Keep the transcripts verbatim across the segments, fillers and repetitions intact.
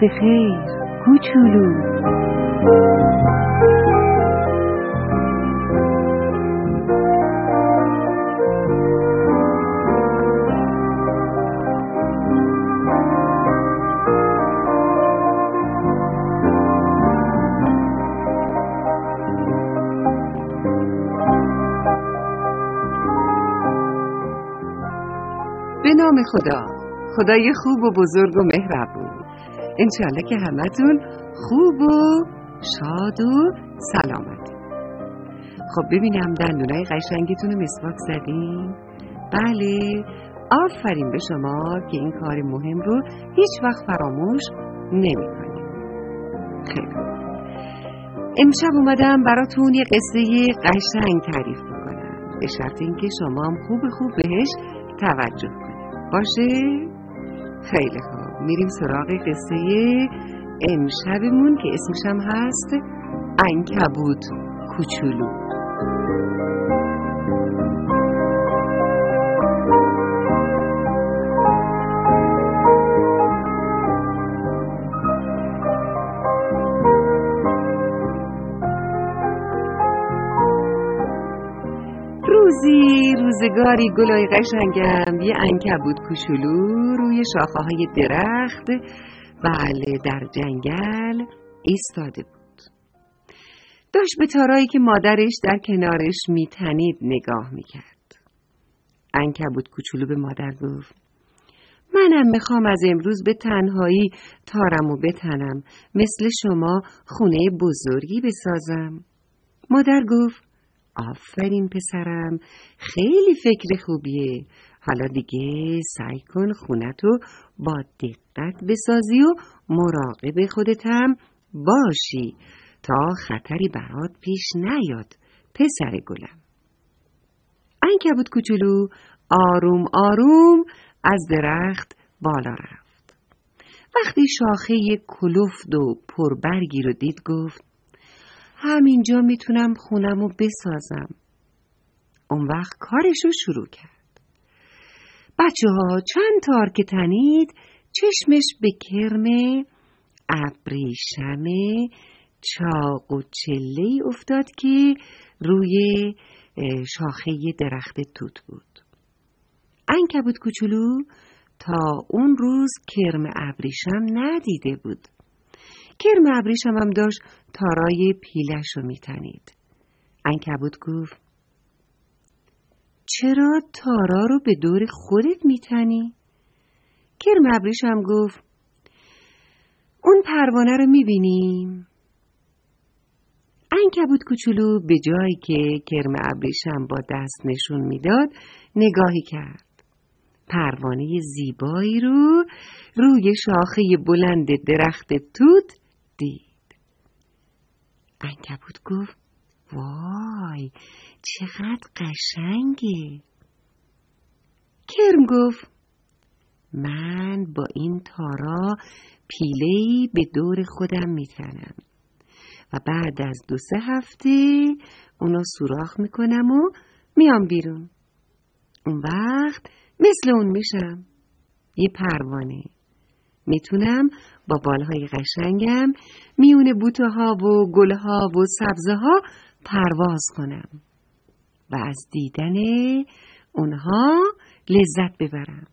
خیر کوچولو. به نام خدا، خدای خوب و بزرگ و مهربون. انشالله که همتون خوب و شاد و سلامت. خب ببینم دندونای قشنگتون رو مسواک زدین؟ بله، آفرین به شما که این کار مهم رو هیچ وقت فراموش نمی کنید. خیلی امشب اومدم براتون یه قصه قشنگ تعریف بکنم، به شرط اینکه شما هم خوب خوب بهش توجه کنید. باشه؟ خیلی خوب، میریم سراغ قصه امشبمون که اسمش هم هست عنکبوت کوچولو. روزی روزگاری گلای قشنگم یه عنکبوت کوچولو روی شاخه‌های درخت، بله در جنگل ایستاده بود. داشت به تارایی که مادرش در کنارش میتنید نگاه میکرد. عنکبوت کوچولو به مادر گفت: منم میخوام از امروز به تنهایی تارمو بتنم، مثل شما خونه بزرگی بسازم. مادر گفت: آفرین پسرم، خیلی فکر خوبیه. حالا دیگه سعی کن خونتو با دقت بسازی و مراقب خودت هم باشی تا خطری برات پیش نیاد پسر گلم. عنکبوت کوچولو آروم آروم از درخت بالا رفت. وقتی شاخه کلفت و پربرگی رو دید گفت: همینجا میتونم خونمو بسازم. اون وقت کارش رو شروع کرد. بچه ها چند تار که تنید چشمش به کرم ابریشم چاق و چله‌ای افتاد که روی شاخه درخت توت بود. عنکبوت کوچولو تا اون روز کرم ابریشم ندیده بود. کرم ابریشم هم داشت تارای پیلش رو میتنید. عنکبوت گفت: چرا تارا رو به دور خودت میتنی؟ کرم ابریشم گفت: اون پروانه رو میبینیم؟ عنکبوت کوچولو به جایی که کرم ابریشم با دست نشون میداد نگاهی کرد. پروانه زیبایی رو روی شاخه بلند درخت توت دید. عنکبوت گفت: وای چقدر قشنگه. کرم گفت: من با این تارا پیله‌ای به دور خودم میتنم و بعد از دو سه هفته اونو سوراخ میکنم و میام بیرون. اون وقت مثل اون میشم، یه پروانه. میتونم با بالهای قشنگم میون بوته ها و گل ها و سبزه ها پرواز کنم و از دیدن اونها لذت ببرم.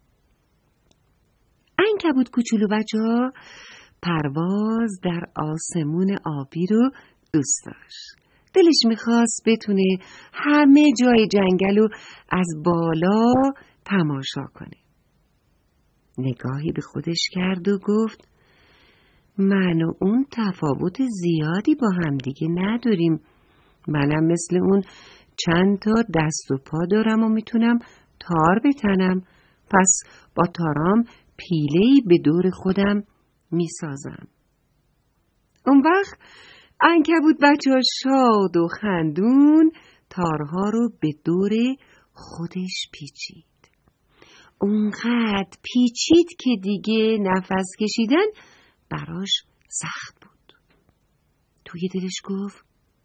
عنکبوت کوچولو بچه‌ها پرواز در آسمون آبی رو دوست داشت. دلش میخواست بتونه همه جای جنگل رو از بالا تماشا کنه. نگاهی به خودش کرد و گفت: من و اون تفاوت زیادی با هم دیگه نداریم. منم مثل اون چند تا دست و پا دارم و میتونم تار بتنم، پس با تارام پیله‌ای به دور خودم میسازم. اون وقت عنکبوت بچه‌ها شاد و خندون تارها رو به دور خودش پیچید. اونقدر پیچید که دیگه نفس کشیدن براش سخت بود. توی دلش گفت: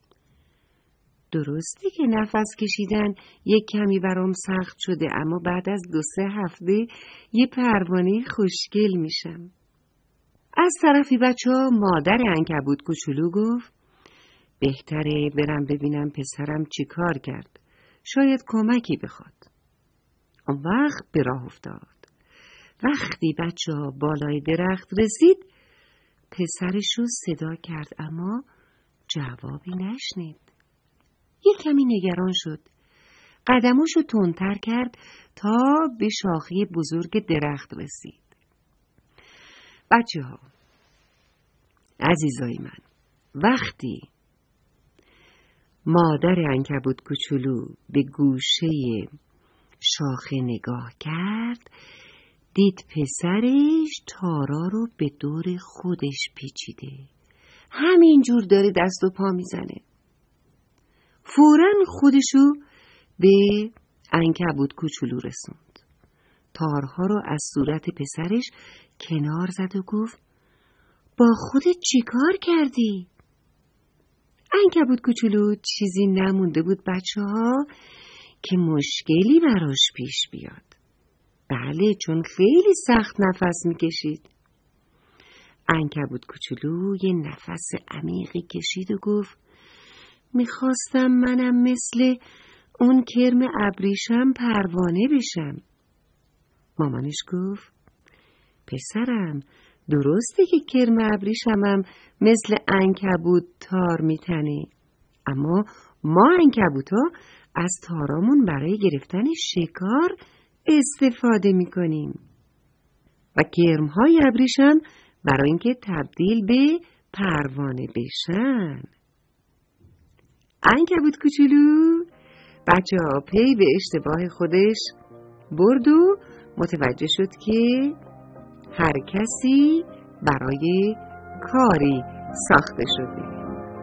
درسته که نفس کشیدن یک کمی برام سخت شده، اما بعد از دو سه هفته یه پروانه خوشگل میشم. از طرفی بچه ها مادر عنکبوت کوچولو گفت بهتره برم ببینم پسرم چی کار کرد. شاید کمکی بخواد. اون وقت به راه افتاد. وقتی بچه ها بالای درخت رسید پسرش رو صدا کرد اما جوابی نشنید. یک کمی نگران شد. قدماشو تندتر کرد تا به شاخه بزرگ درخت رسید. بچه ها، عزیزای من، وقتی مادر عنکبوت کوچولو به گوشه شاخه نگاه کرد دید پسرش تارا رو به دور خودش پیچیده. همینجور داره دست و پا میزنه. فوراً خودشو به عنکبوت کوچولو رسوند. تارها رو از صورت پسرش کنار زد و گفت با خودت چی کار کردی؟ عنکبوت کوچولو چیزی نمونده بود بچه ها که مشکلی براش پیش بیاد. بله، چون خیلی سخت نفس میکشید. عنکبوت کوچولو یه نفس عمیقی کشید و گفت میخواستم منم مثل اون کرم ابریشم پروانه بشم. مامانش گفت پسرم، درسته که کرم ابریشمم مثل عنکبوت تار میتنه، اما ما عنکبوتا از تارامون برای گرفتن شکار استفاده میکنیم و کرمهای ابریشم برای اینکه تبدیل به پروانه بشن. عنکبوت کوچولو بچه ها پی به اشتباه خودش برد و متوجه شد که هر کسی برای کاری ساخته شده.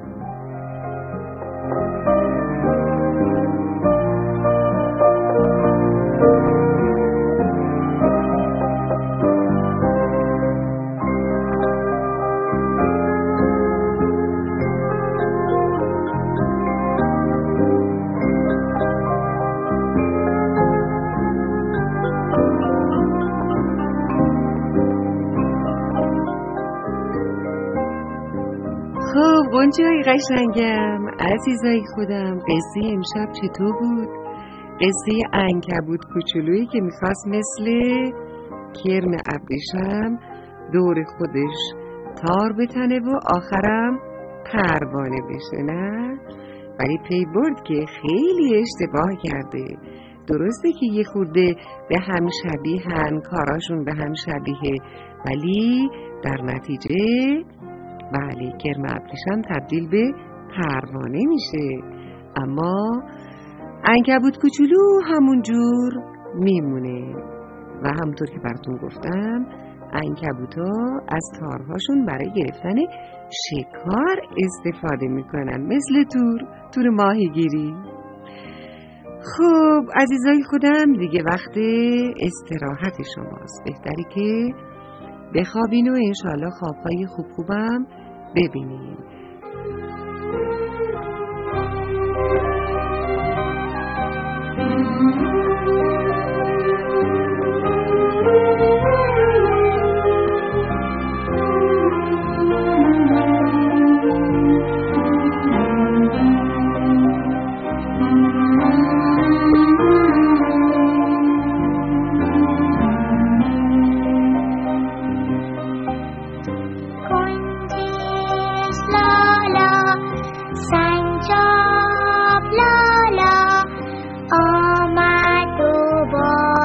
قنچه‌های قشنگم، عزیزای خودم، قصه امشب چطور بود؟ قصه عنکبوت کوچولویی که میخواست مثل کرم ابریشم دور خودش تار بتنه و آخرم پروانه بشه، نه؟ ولی پی برد که خیلی اشتباه کرده. درسته که یه خورده به هم شبیهن، کاراشون به هم شبیه، ولی در نتیجه بله کرم ابریشم تبدیل به پروانه میشه، اما عنکبوت کوچولو همونجور میمونه. و همونطور که براتون گفتم عنکبوتا از تارهاشون برای گرفتن شکار استفاده میکنن، مثل تور تور ماهیگیری. خب عزیزای خودم، دیگه وقت استراحت شماست. بهتری که بخوابین و انشالله خوابهای خوب خوبم ببینین.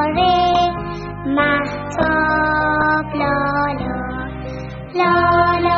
La la